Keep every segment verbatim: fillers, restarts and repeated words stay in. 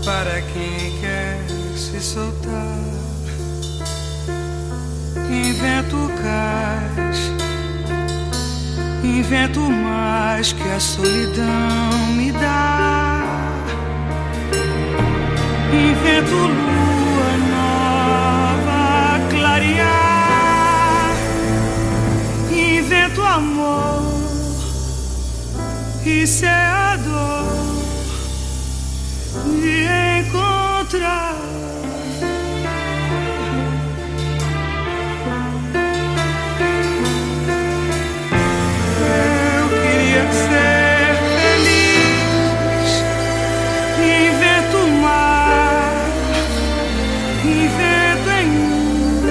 para quem quer se soltar. Invento cais, invento mais que a solidão me dá. Invento lua nova a clarear. Invento amor e se é a dor de encontrar. Eu queria ser feliz. Invento o mar, invento em mim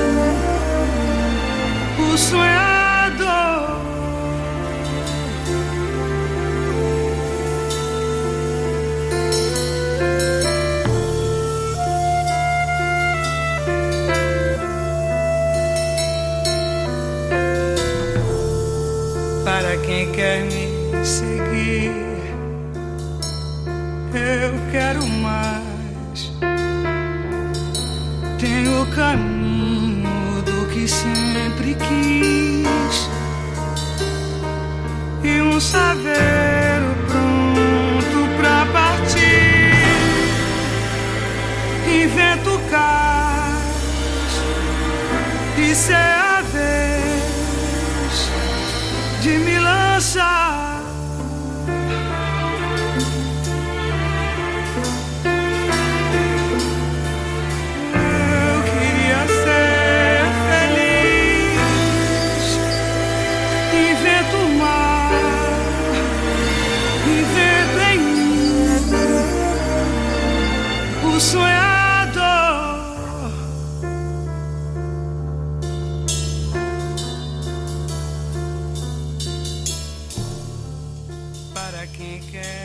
o sonhador. Para quem quer me seguir, eu quero mais. Tenho o caminho do que sempre quis e um saveiro pronto pra partir. Invento cais e se é a vez de me lançar. Eu queria ser feliz. Invento o mar, invento em mim o sonhador. Para quem quer